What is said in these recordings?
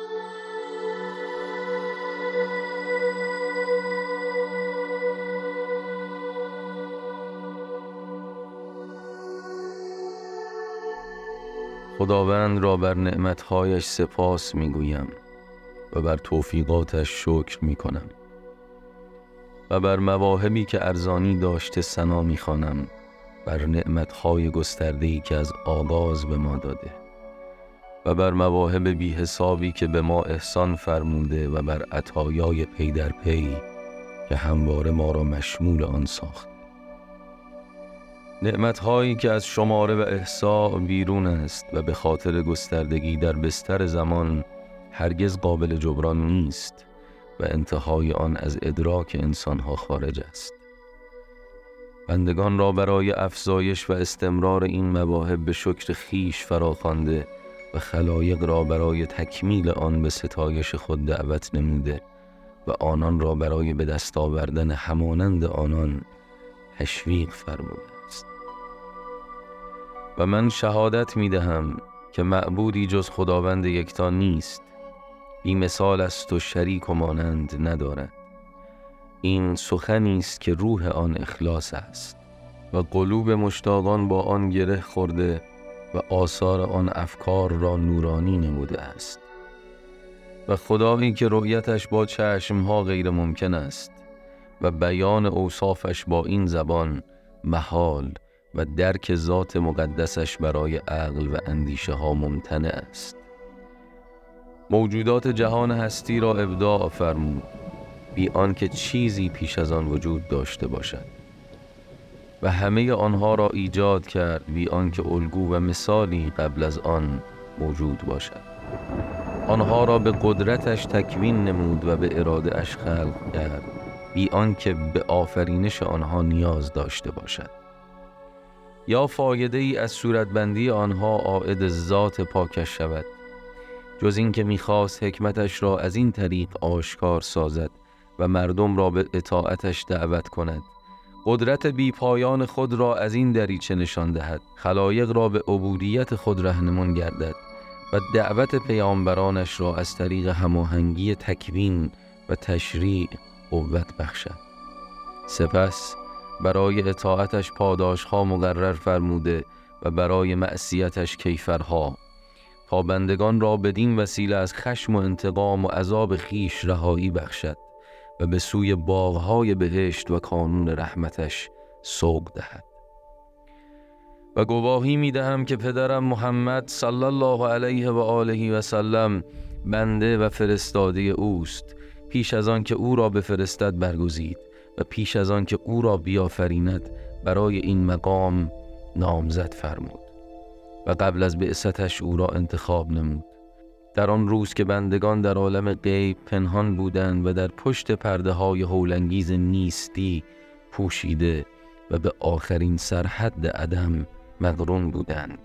خداوند را بر نعمتهایش سپاس میگویم و بر توفیقاتش شکر میکنم و بر مواهبی که ارزانی داشته ثنا میخوانم، بر نعمتهای گسترده‌ای که از آغاز به ما داده و بر مواهب بی حسابی که به ما احسان فرموده و بر عطایای پی در پی که همواره ما را مشمول آن ساخت. نعمتهایی که از شماره و احصاء بیرون است و به خاطر گستردگی در بستر زمان هرگز قابل جبران نیست و انتهای آن از ادراک انسانها خارج است. بندگان را برای افزایش و استمرار این مواهب به شکر خیش فراخوانده و خلایق را برای تکمیل آن به ستایش خود دعوت نموده و آنان را برای به دست آوردن همانند آنان تشویق فرموده است. و من شهادت می دهم که معبودی جز خداوند یکتا نیست، بی مثال است و شریک و مانند ندارد. این سخنی است که روح آن اخلاص است و قلوب مشتاقان با آن گره خورده و آثار آن افکار را نورانی نموده است. و خدایی که رؤیتش با چشمها غیر ممکن است و بیان اوصافش با این زبان محال و درک ذات مقدسش برای عقل و اندیشه ها ممتنع است. موجودات جهان هستی را ابداع فرمود بی آنکه چیزی پیش از آن وجود داشته باشد و همه آنها را ایجاد کرد بی آنکه الگو و مثالی قبل از آن موجود باشد. آنها را به قدرتش تکوین نمود و به اراده اش خلق کرد بی آنکه به آفرینش آنها نیاز داشته باشد یا فایده ای از صورتبندی آنها عائد ذات پاکش شود، جز این که می‌خواست حکمتش را از این طریق آشکار سازد و مردم را به اطاعتش دعوت کند، قدرت بی پایان خود را از این دریچه نشان دهد، خلایق را به عبودیت خود رهنمون گردد و دعوت پیامبرانش را از طریق هماهنگی تکوین و تشریع قوت بخشد. سپس برای اطاعتش پاداشها مقرر فرموده و برای معصیتش کیفرها، تا بندگان را بدین وسیله از خشم و انتقام و عذاب خیش رهایی بخشد و به سوی باغهای بهشت و کانون رحمتش سوق دهد. و گواهی می دهم که پدرم محمد صلی الله علیه و آله و سلم بنده و فرستاده اوست، پیش از آن که او را بفرستد برگزید و پیش از آن که او را بیافریند برای این مقام نامزد فرمود و قبل از بعثتش او را انتخاب نمود. در آن روز که بندگان در عالم غیب پنهان بودند و در پشت پرده های هولانگیز نیستی پوشیده و به آخرین سرحد عدم مقرون بودند.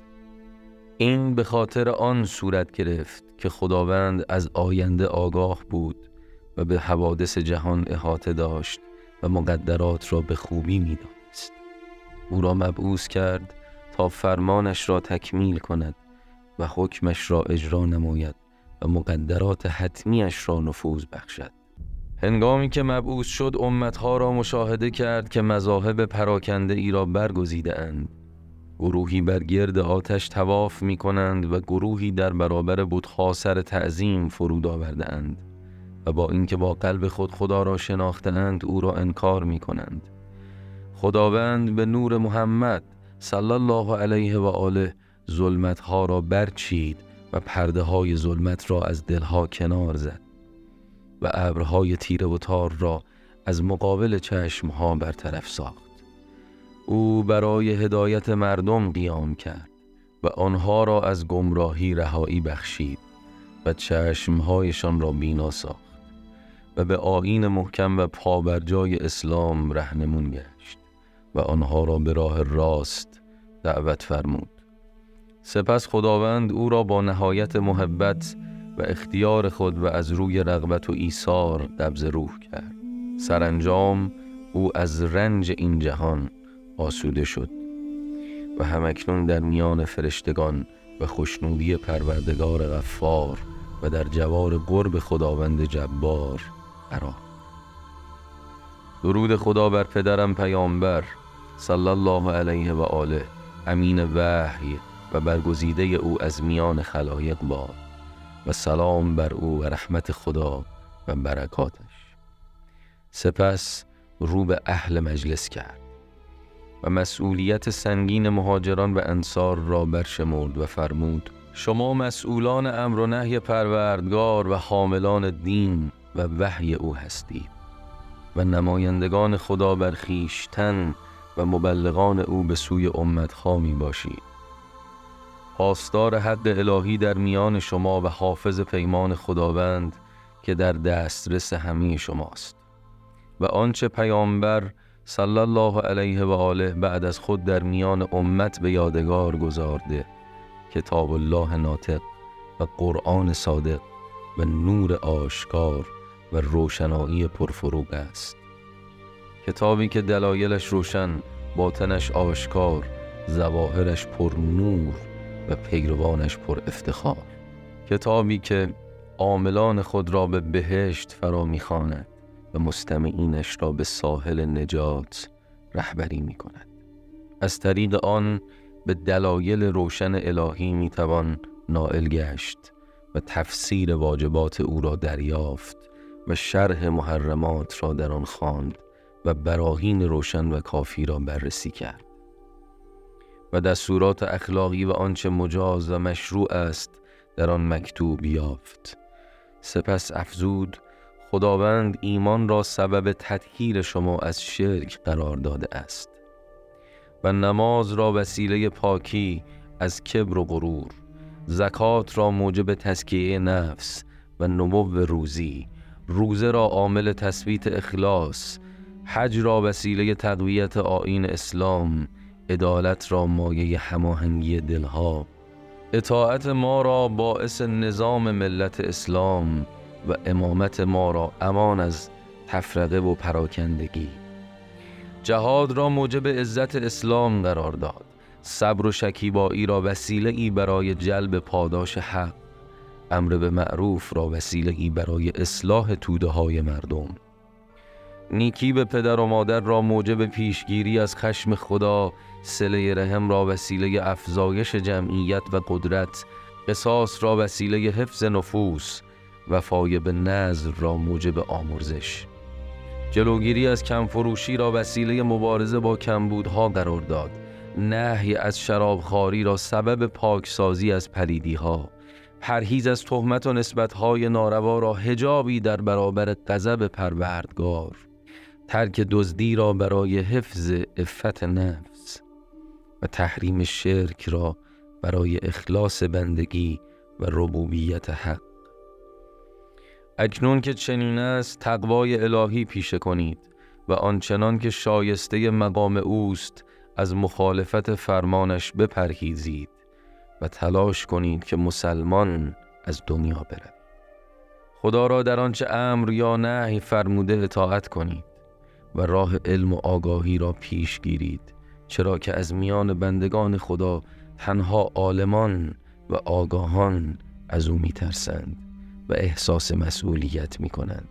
این به خاطر آن صورت گرفت که خداوند از آینده آگاه بود و به حوادث جهان احاطه داشت و مقدرات را به خوبی می‌دانست. او را مبعوث کرد تا فرمانش را تکمیل کند و حکمش را اجرا نماید و مقدرات حتمیش را نفوذ بخشد. هنگامی که مبعوث شد امتها را مشاهده کرد که مذاهب پراکنده ای را برگزیده اند. گروهی بر گرد آتش طواف می کنند و گروهی در برابر بت‌ها سر تعظیم فرود آورده اند و با اینکه با قلب خود خدا را شناخته اند او را انکار می کنند. خداوند به نور محمد صلی الله علیه و آله ظلمتها را برچید و پرده های ظلمت را از دلها کنار زد و ابرهای تیره و تار را از مقابل چشمها برطرف ساخت. او برای هدایت مردم قیام کرد و آنها را از گمراهی رهایی بخشید و چشمهایشان را بینا ساخت و به آیین محکم و پابرجای اسلام رهنمون گشت و آنها را به راه راست دعوت فرمود. سپس خداوند او را با نهایت محبت و اختیار خود و از روی رغبت و ایثار قبض روح کرد. سرانجام او از رنج این جهان آسوده شد و همکنون در میان فرشتگان و خوشنودی پروردگار غفار و در جوار قرب خداوند جبار قرار. درود خدا بر پدرم پیامبر صلی الله علیه و آله، امین وحی و برگزیده او از میان خلایق باد، و سلام بر او و رحمت خدا و برکاتش. سپس رو به اهل مجلس کرد و مسئولیت سنگین مهاجران و انصار را برشمرد و فرمود: شما مسئولان امر و نهی پروردگار و حاملان دین و وحی او هستید و نمایندگان خدا بر خویشتن و مبلغان او به سوی امتها می باشید. پاسدار حق الهی در میان شما و حافظ پیمان خداوند که در دسترس همه شماست. و آنچه پیامبر صلی الله علیه و آله بعد از خود در میان امت به یادگار گذارده، کتاب الله ناطق و قرآن صادق و نور آشکار و روشنایی پرفروغ است. کتابی که دلایلش روشن، باطنش آشکار، ظواهرش پر نور و پیروانش پر افتخار. کتابی که عاملان خود را به بهشت فرا می‌خواند و مستمعینش را به ساحل نجات رهبری می‌کند. از طریق آن به دلایل روشن الهی می‌توان نائل گشت و تفسیر واجبات او را دریافت و شرح محرمات را در آن خواند و براهین روشن و کافی را بررسی کرد و دستورات اخلاقی و آنچه مجاز و مشروع است در آن مکتوب یافت. سپس افزود: خداوند ایمان را سبب تطهیر شما از شرک قرار داده است و نماز را وسیله پاکی از کبر و غرور، زکات را موجب تزکیه نفس و نمو روزی، روزه را عامل تثبیت اخلاص، حج را وسیله تقویت آیین اسلام، عدالت را مایه هماهنگی دلها، اطاعت ما را باعث نظام ملت اسلام و امامت ما را امان از تفرقه و پراکندگی، جهاد را موجب عزت اسلام قرار داد، صبر و شکیبایی را وسیله ای برای جلب پاداش حق، امر به معروف را وسیله ای برای اصلاح توده های مردم، نیکی به پدر و مادر را موجب پیشگیری از خشم خدا، صله رحم را وسیله افزایش جمعیت و قدرت، قصاص را وسیله حفظ نفوس، وفای به نذر را موجب آمرزش، جلوگیری از کمفروشی را وسیله مبارزه با کمبودها قرار داد، نهی از شرابخواری را سبب پاکسازی از پلیدیها، پرهیز از تهمت و نسبتهای ناروا را حجابی در برابر غضب پروردگار، ترک دزدی را برای حفظ عفت نفس و تحریم شرک را برای اخلاص بندگی و ربوبیت حق. اکنون که چنین است، تقوای الهی پیشه کنید و آنچنان که شایسته مقام اوست از مخالفت فرمانش بپرهیزید و تلاش کنید که مسلمان از دنیا برود. خدا را در آنچه امر یا نهی فرموده اطاعت کنید و راه علم و آگاهی را پیش گیرید، چرا که از میان بندگان خدا تنها عالمان و آگاهان از او می‌ترسند و احساس مسئولیت می‌کنند.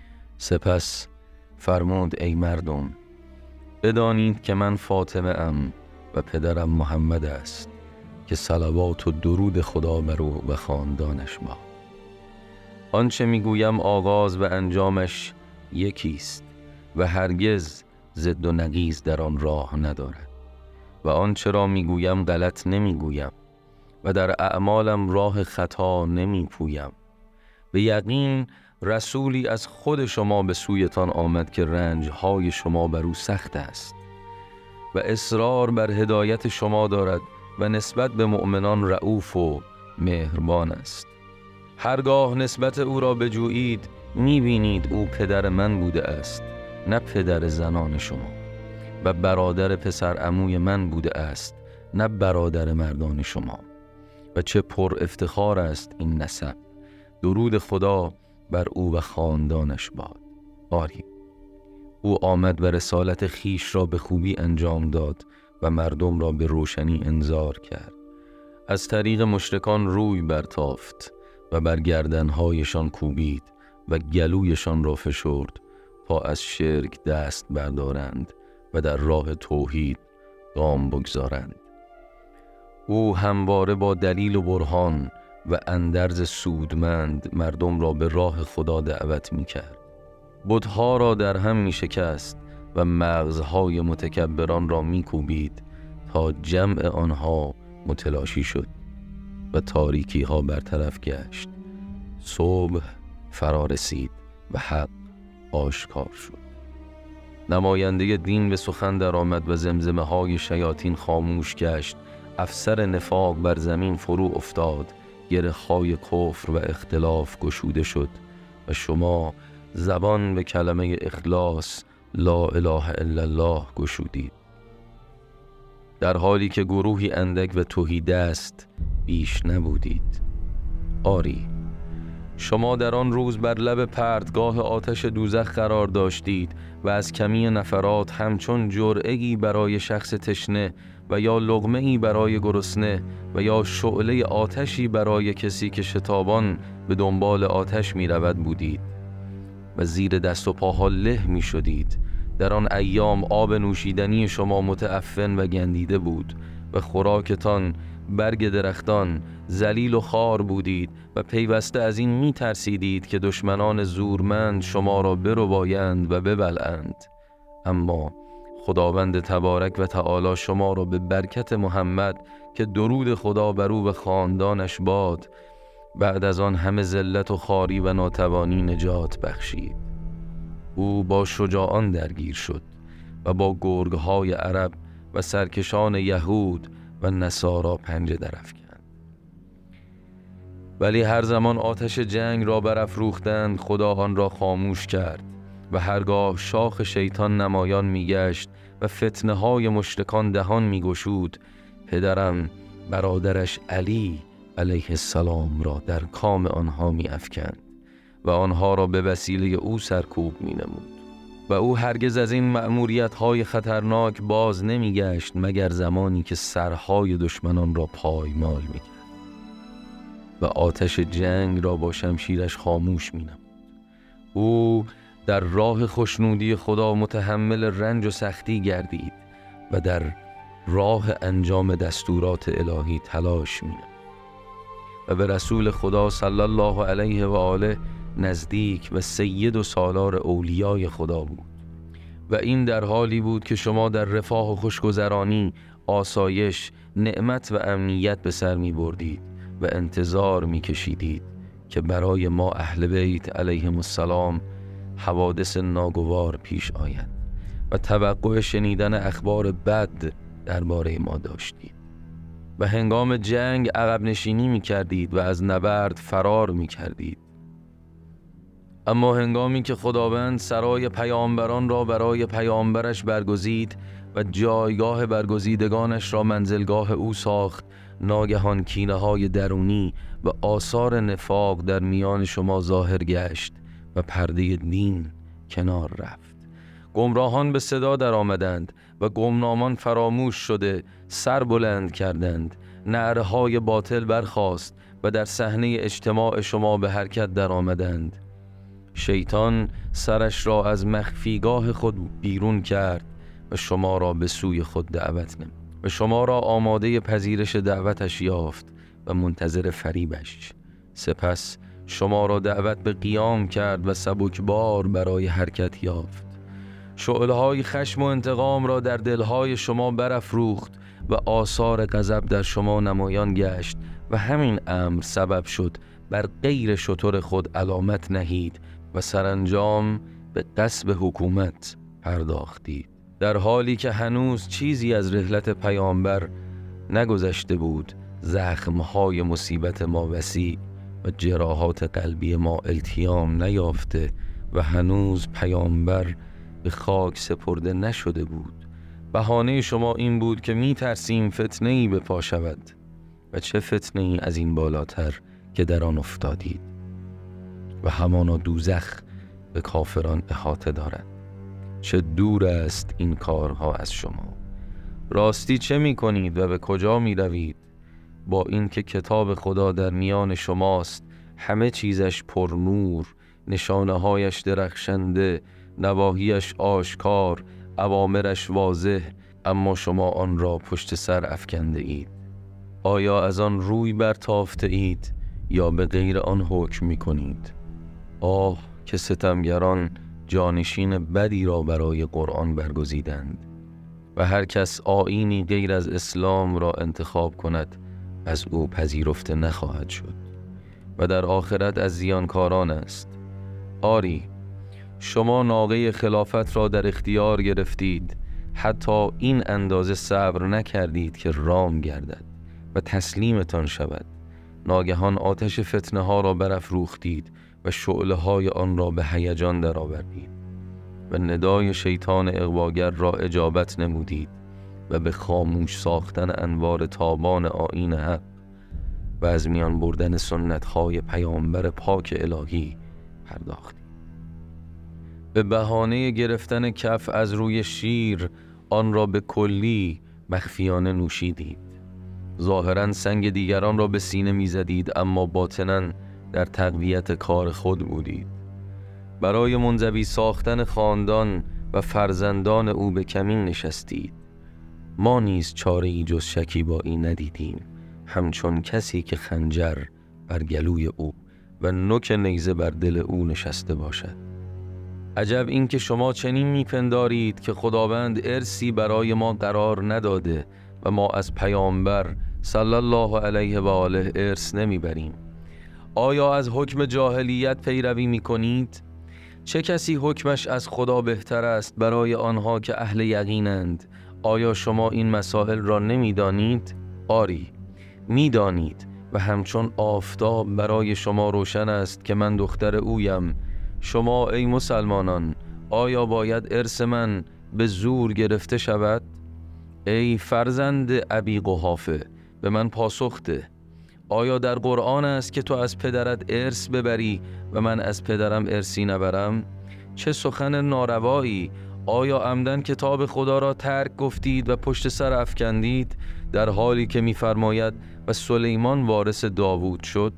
سپس فرمود: ای مردم، بدانید که من فاطمه ام و پدرم محمد است که صلوات و درود خدا بر او و خاندانش باد. آنچه میگویم آغاز و انجامش یکیست و هرگز ضد و نقیض در آن راه ندارد و آنچه را میگویم غلط نمیگویم و در اعمالم راه خطا نمیپویم. به یقین رسولی از خود شما به سویتان آمد که رنجهای شما بر او سخت است و اصرار بر هدایت شما دارد و نسبت به مؤمنان رئوف و مهربان است. هرگاه نسبت او را بجویید میبینید او پدر من بوده است، نه پدر زنان شما، و برادر پسر عموی من بوده است، نه برادر مردان شما. و چه پر افتخار است این نسب. درود خدا بر او و خاندانش باد. آری، او آمد و رسالت خیش را به خوبی انجام داد و مردم را به روشنی انذار کرد. از طریق مشرکان روی برتافت و بر گردنهایشان کوبید و گلویشان را فشرد تا از شرک دست بردارند و در راه توحید گام بگذارند. او همواره با دلیل و برهان و اندرز سودمند مردم را به راه خدا دعوت می کرد. بت‌ها را در هم می شکست و مغزهای متکبران را می کوبید تا جمع آنها متلاشی شد و تاریکی ها برطرف گشت. صبح فرا رسید و حق آشکار شد. نماینده دین به سخن در آمد و زمزمه های شیاطین خاموش گشت. افسر نفاق بر زمین فرو افتاد. گره های کفر و اختلاف گشوده شد و شما زبان به کلمه اخلاص لا اله الا الله گشودید، در حالی که گروهی اندک و تهیدست بیش نبودید. آری، شما در آن روز بر لب پرتگاه آتش دوزخ قرار داشتید و از کمی نفرات همچون جرعه‌ای برای شخص تشنه و یا لقمه‌ای برای گرسنه و یا شعله آتشی برای کسی که شتابان به دنبال آتش می رود بودید و زیر دست و پاها له می شدید. در آن ایام آب نوشیدنی شما متعفن و گندیده بود و خوراکتان برگ درختان، ذلیل و خار بودید و پیوسته از این می ترسیدید که دشمنان زورمند شما را بربایند و ببلعند. اما خداوند تبارک و تعالی شما را به برکت محمد که درود خدا بر او و خاندانش باد، بعد از آن همه ذلت و خواری و ناتوانی نجات بخشید. او با شجاعان درگیر شد و با گرگهای عرب و سرکشان یهود و نصارا پنجه درافکند. ولی هر زمان آتش جنگ را برافروختند، خدا آن را خاموش کرد و هرگاه شاخ شیطان نمایان میگشت و فتنه های مشرکان دهان میگشود، پدرم برادرش علی علیه السلام را در کام آنها میافکند و آنها را به وسیله او سرکوب مینمود و او هرگز از این مأموریت‌های خطرناک باز نمیگشت مگر زمانی که سرهای دشمنان را پایمال میکرد و آتش جنگ را با شمشیرش خاموش مینمود. او در راه خوشنودی خدا متحمل رنج و سختی گردید و در راه انجام دستورات الهی تلاش مینمود و به رسول خدا صلی الله علیه و آله نزدیک و سید و سالار اولیای خدا بود. و این در حالی بود که شما در رفاه و خوشگذرانی، آسایش، نعمت و امنیت به سر می بردید و انتظار می کشیدید که برای ما اهل بیت علیهم السلام حوادث ناگوار پیش آید و توقع شنیدن اخبار بد درباره ما داشتید و هنگام جنگ عقب نشینی می کردید و از نبرد فرار می کردید. اما هنگامی که خداوند سرای پیامبران را برای پیامبرش برگزید و جایگاه برگزیدگانش را منزلگاه او ساخت، ناگهان کینه‌های درونی و آثار نفاق در میان شما ظاهر گشت و پرده دین کنار رفت. گمراهان به صدا در آمدند و گمنامان فراموش شده سر بلند کردند. نعره‌های باطل برخاست و در صحنه اجتماع شما به حرکت در آمدند. شیطان سرش را از مخفیگاه خود بیرون کرد و شما را به سوی خود دعوت نمود و شما را آماده پذیرش دعوتش یافت و منتظر فریبش. سپس شما را دعوت به قیام کرد و سبکبار برای حرکت یافت. شعله‌های خشم و انتقام را در دلهای شما برافروخت و آثار غضب در شما نمایان گشت و همین امر سبب شد بر غیر شتر خود علامت نهید و سرانجام به غصب حکومت پرداختید، در حالی که هنوز چیزی از رحلت پیامبر نگذشته بود. زخمهای مصیبت ما وسیع و جراحات قلبی ما التیام نیافته و هنوز پیامبر به خاک سپرده نشده بود. بهانه شما این بود که می ترسیم فتنه‌ای به پا شود و چه فتنه‌ای از این بالاتر که در آن افتادید و همانا دوزخ به کافران احاطه دارد. چه دور است این کارها از شما. راستی چه می کنید و به کجا می روید؟ با این که کتاب خدا در میان شماست، همه چیزش پر نور، نشانه‌هایش درخشنده، نواهیش آشکار، اوامرش واضح، اما شما آن را پشت سر افکنده اید. آیا از آن روی برتافته اید یا به غیر آن حکم می کنید؟ آه که ستمگران جانشین بدی را برای قرآن برگزیدند و هر کس آیینی غیر از اسلام را انتخاب کند از او پذیرفته نخواهد شد و در آخرت از زیانکاران است. آری، شما ناقه خلافت را در اختیار گرفتید، حتی این اندازه صبر نکردید که رام گردد و تسلیمتان شود. ناگهان آتش فتنه ها را برافروختید و شعله های آن را به هیجان درآوردید و ندای شیطان اغواگر را اجابت نمودید و به خاموش ساختن انوار تابان آیین حق و از میان بردن سنت های پیامبر پاک الهی پرداختید. به بهانه گرفتن کف از روی شیر آن را به کلی مخفیانه نوشیدید. ظاهراً سنگ دیگران را به سینه می‌زدید، اما باطناً در تقویت کار خود بودید. برای منزوی ساختن خاندان و فرزندان او به کمین نشستید. ما نیز چاره‌ای جز شکیبایی ندیدیم، همچون کسی که خنجر بر گلوی او و نوک نیزه بر دل او نشسته باشد. عجب این که شما چنین میپندارید که خداوند ارثی برای ما قرار نداده و ما از پیامبر صلی الله علیه و آله ارث نمیبریم. آیا از حکم جاهلیت پیروی میکنید؟ چه کسی حکمش از خدا بهتر است برای آنها که اهل یقینند؟ آیا شما این مسائل را نمیدانید؟ آری، میدانید و همچون آفتاب برای شما روشن است که من دختر اویم. شما ای مسلمانان، آیا باید ارث من به زور گرفته شود؟ ای فرزند ابی قحافه، به من پاسخ ده. آیا در قرآن است که تو از پدرت ارث ببری و من از پدرم ارثی نبرم؟ چه سخن ناروایی! آیا عمدن کتاب خدا را ترک گفتید و پشت سر افکندید، در حالی که می‌فرماید و سلیمان وارث داوود شد؟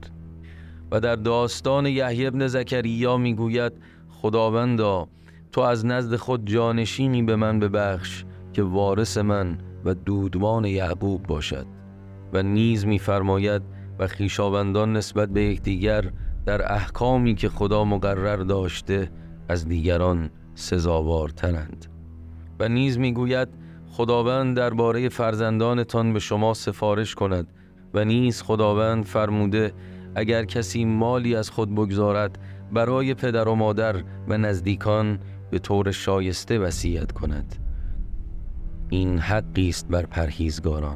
و در داستان یحیی ابن زکریا میگوید خداوندا تو از نزد خود جانشینی به من ببخش که وارث من و دودمان یعقوب باشد. و نیز میفرماید و خویشاوندان نسبت به یکدیگر در احکامی که خدا مقرر داشته از دیگران سزاوارترند. و نیز میگوید خداوند درباره فرزندانتان به شما سفارش کند و نیز خداوند فرموده اگر کسی مالی از خود بگذارد برای پدر و مادر و نزدیکان به طور شایسته وصیت کند. این حقی است بر پرهیزگاران.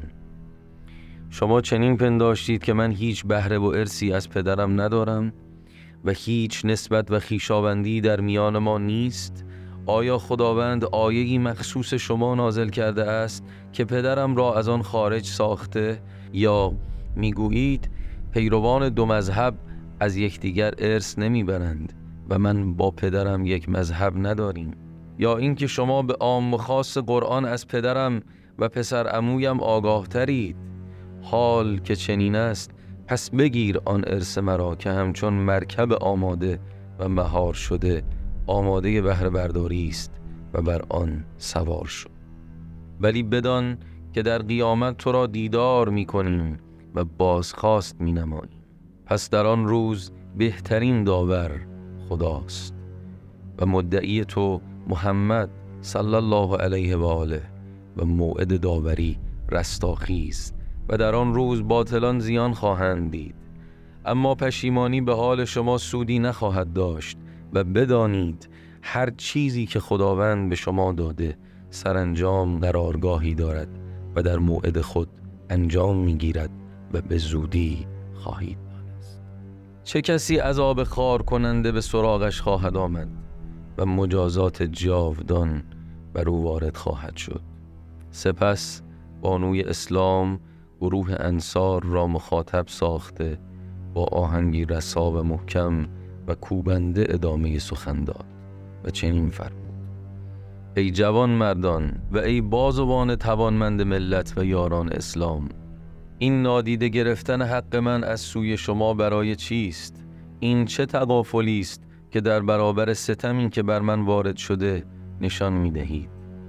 شما چنین پنداشتید که من هیچ بهره و ارثی از پدرم ندارم و هیچ نسبت و خویشاوندی در میان ما نیست؟ آیا خداوند آیه‌ای مخصوص شما نازل کرده است که پدرم را از آن خارج ساخته؟ یا میگویید پیروان دو مذهب از یکدیگر ارث نمیبرند و من با پدرم یک مذهب نداریم؟ یا اینکه شما به عام و خاص قرآن از پدرم و پسر عمویم آگاه ترید؟ حال که چنین است پس بگیر آن ارث مرا که همچون مرکب آماده و مهار شده آماده بهره برداری است و بر آن سوار شو. ولی بدان که در قیامت تو را دیدار می کنیم و بازخواست می نماییم. پس در آن روز بهترین داور خداست و مدعی تو محمد صلی الله علیه و آله و موعد داوری رستاخیز و در آن روز باطلان زیان خواهند دید، اما پشیمانی به حال شما سودی نخواهد داشت و بدانید هر چیزی که خداوند به شما داده سرانجام قرارگاهی دارد و در موعد خود انجام میگیرد و به زودی خواهید دانست. چه کسی عذاب خار کننده به سراغش خواهد آمد و مجازات جاودان بر او وارد خواهد شد. سپس بانوی اسلام گروه انصار را مخاطب ساخته با آهنگی رسا و محکم و کوبنده ادامه سخن داد و چنین فرمود: ای جوان مردان و ای بازوان توانمند ملت و یاران اسلام، این نادیده گرفتن حق من از سوی شما برای چیست؟ این چه تغافلی است که در برابر ستمی که بر من وارد شده نشان می دهید؟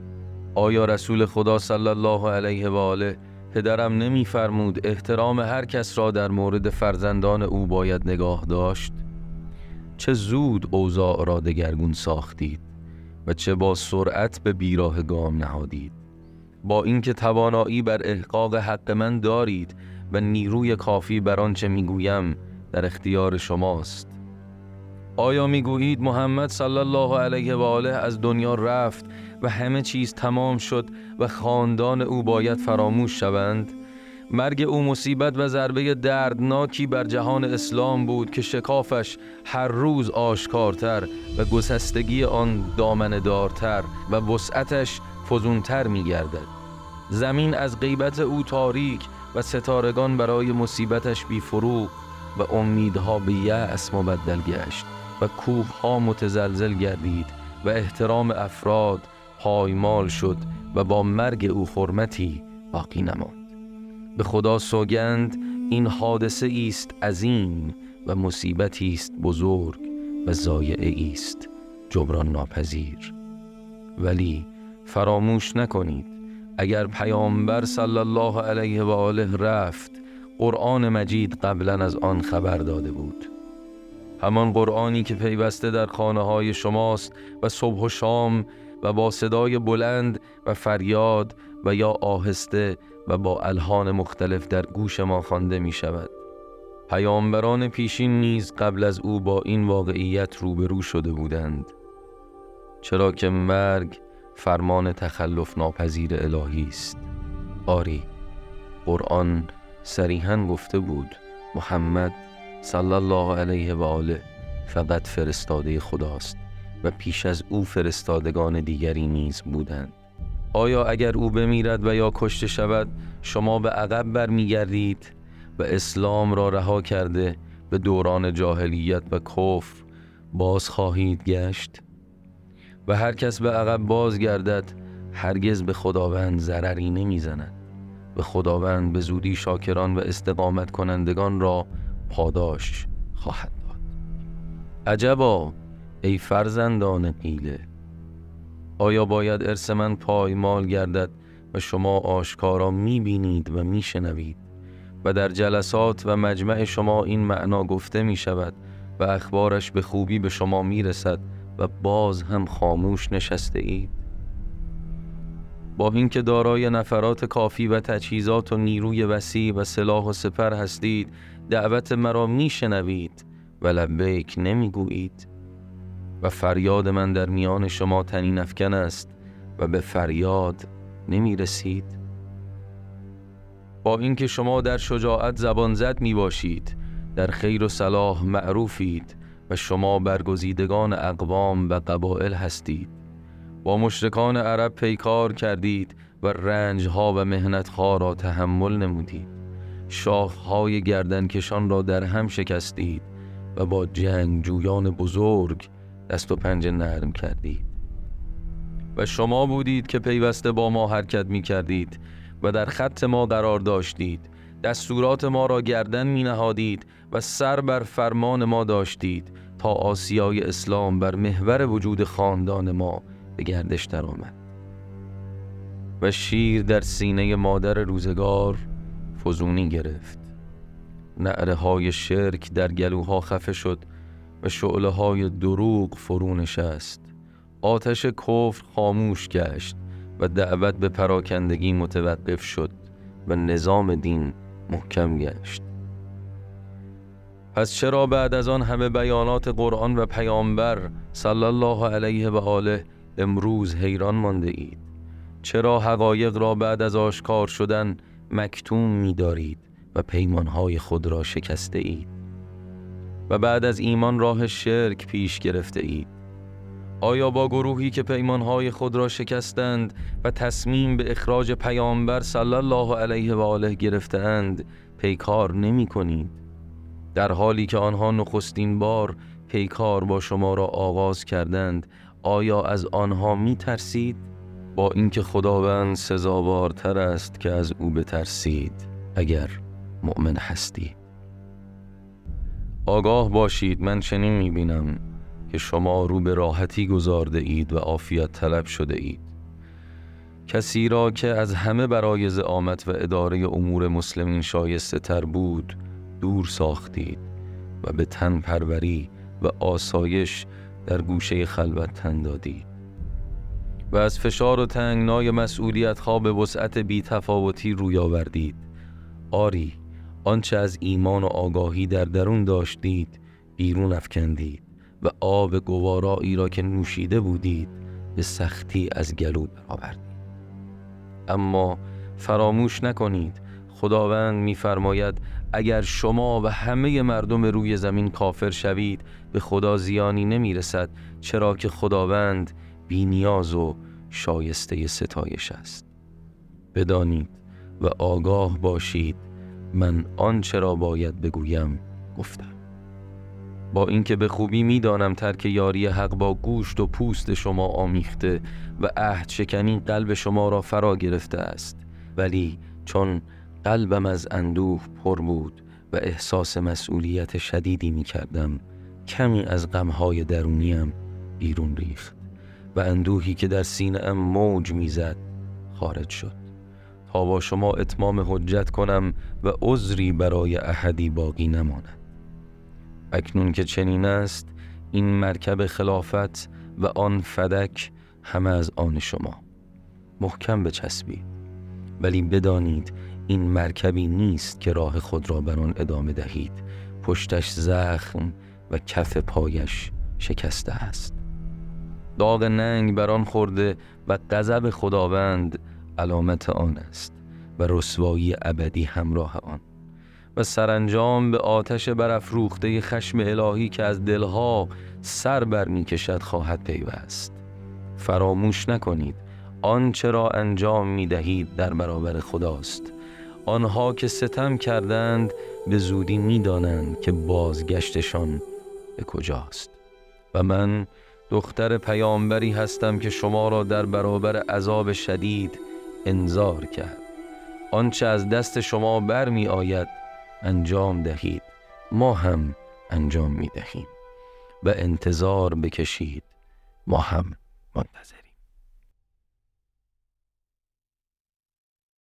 آیا رسول خدا صلی الله علیه و آله پدرم نمی فرمود احترام هر کس را در مورد فرزندان او باید نگاه داشت؟ چه زود اوضاع را دگرگون ساختید و چه با سرعت به بیراه گام نهادید. با اینکه توانایی بر احقاق حق من دارید و نیروی کافی بر آنچه میگویم در اختیار شماست. آیا میگویید محمد صلی الله علیه و آله از دنیا رفت و همه چیز تمام شد و خاندان او باید فراموش شوند؟ مرگ او مصیبت و ضربه دردناکی بر جهان اسلام بود که شکافش هر روز آشکارتر و گسستگی آن دامنه دارتر و وسعتش فزونتر می گردد. زمین از غیبت او تاریک و ستارگان برای مصیبتش بی فروغ و امیدها به یأس مبدل گشت و کوهها متزلزل گردید و احترام افراد پایمال شد و با مرگ او حرمتی باقی نماند. به خدا سوگند این حادثه است عظیم و مصیبتی است بزرگ و ضایعه است جبران ناپذیر. ولی فراموش نکنید اگر پیامبر صلی الله علیه و آله رفت، قرآن مجید قبلا از آن خبر داده بود. همان قرآنی که پیوسته در خانه های شماست و صبح و شام و با صدای بلند و فریاد و یا آهسته و با الحان مختلف در گوش ما خوانده می شود. پیامبران پیشین نیز قبل از او با این واقعیت روبرو شده بودند، چرا که مرگ فرمان تخلف ناپذیر الهی است. آری، قرآن صریحاً گفته بود محمد صلی الله علیه و آله فقط فرستاده خداست و پیش از او فرستادگان دیگری نیز بودند. آیا اگر او بمیرد و یا کشته شود شما به عقب برمیگردید و اسلام را رها کرده به دوران جاهلیت و کفر باز خواهید گشت؟ و هر کس به عقب بازگردد هرگز به خداوند ضرری نمیزند و خداوند به زودی شاکران و استقامت کنندگان را پاداش خواهد داد. عجبا ای فرزندان قیله، آیا باید ارث من پایمال گردد و شما آشکارا میبینید و میشنوید و در جلسات و مجمع شما این معنا گفته میشود و اخبارش به خوبی به شما میرسد و باز هم خاموش نشسته اید؟ با اینکه دارای نفرات کافی و تجهیزات و نیروی وسیع و سلاح و سپر هستید، دعوت مرا میشنوید و لبیک نمیگویید و فریاد من در میان شما طنین افکن است و به فریاد نمیرسید. با اینکه شما در شجاعت زبان زد می باشید، در خیر و صلاح معروفید و شما برگزیدگان اقوام و قبایل هستید، با مشرکان عرب پیکار کردید و رنجها و محنتها را تحمل نمودید، شاخهای گردنکشان را در هم شکستید و با جنگجویان بزرگ دست و پنجه نرم کردید. و شما بودید که پیوسته با ما حرکت می کردید و در خط ما قرار داشتید، دستورات ما را گردن می نهادید و سر بر فرمان ما داشتید تا آسیای اسلام بر محور وجود خاندان ما به گردش در آمد و شیر در سینه مادر روزگار فزونی گرفت. نعره های شرک در گلوها خفه شد و شعله های دروغ فرو نشست. آتش کفر خاموش گشت و دعوت به پراکندگی متوقف شد و نظام دین محکم گشت. پس چرا بعد از آن همه بیانات قرآن و پیامبر صلی الله علیه و آله امروز حیران مانده اید؟ چرا حقایق را بعد از آشکار شدن مکتوم می دارید و پیمانهای خود را شکسته اید و بعد از ایمان راه شرک پیش گرفته اید؟ آیا با گروهی که پیمانهای خود را شکستند و تصمیم به اخراج پیامبر صلی الله علیه و آله گرفتند پیکار نمی کنید، در حالی که آنها نخستین بار پیکار با شما را آغاز کردند؟ آیا از آنها می ترسید؟ با اینکه خداوند سزاوارتر است که از او بترسید اگر مؤمن هستی. آگاه باشید، من چنین می‌بینم که شما رو به راحتی گذارده اید و عافیت طلب شده اید. کسی را که از همه برای زعامت و اداره امور مسلمین شایسته تر بود دور ساختید و به تن پروری و آسایش در گوشه خلوت تن دادید و از فشار و تنگنای مسئولیت ها به وسعت بی تفاوتی روی آوردید. آری، آنچه از ایمان و آگاهی در درون داشتید بیرون افکندید و آب گوارایی را که نوشیده بودید به سختی از گلو برآوردید. اما فراموش نکنید خداوند می‌فرماید اگر شما و همه مردم روی زمین کافر شوید به خدا زیانی نمی‌رسد، چرا که خداوند بی‌نیاز و شایسته ستایش است. بدانید و آگاه باشید من آنچه را باید بگویم گفتم. با اینکه به خوبی می‌دانم ترک یاری حق با گوشت و پوست شما آمیخته و عهد شکنی قلب شما را فرا گرفته است، ولی چون قلبم از اندوه پر بود و احساس مسئولیت شدیدی می‌کردم، کمی از غم‌های درونیم بیرون ریخت و اندوهی که در سینه‌ام موج می‌زد خارج شد تا با شما اتمام حجت کنم و عذری برای احدی باقی نماند. اکنون که چنین است، این مرکب خلافت و آن فدک همه از آن شما. محکم بچسبید، ولی بدانید این مرکبی نیست که راه خود را بر آن ادامه دهید. پشتش زخم و کف پایش شکسته است. داغ ننگ بر آن خورده و غضب خداوند علامت آن است و رسوایی ابدی همراه آن و سرانجام به آتش برافروخته خشم الهی که از دلها سر بر می کشد خواهد پیوست. فراموش نکنید آنچه را انجام می دهید در برابر خداست. آنها که ستم کردند به زودی می دانند که بازگشتشان به کجاست. و من دختر پیامبری هستم که شما را در برابر عذاب شدید انذار کرد. آنچه از دست شما بر می آید انجام دهید، ما هم انجام می دهیم و انتظار بکشید، ما هم منتظریم.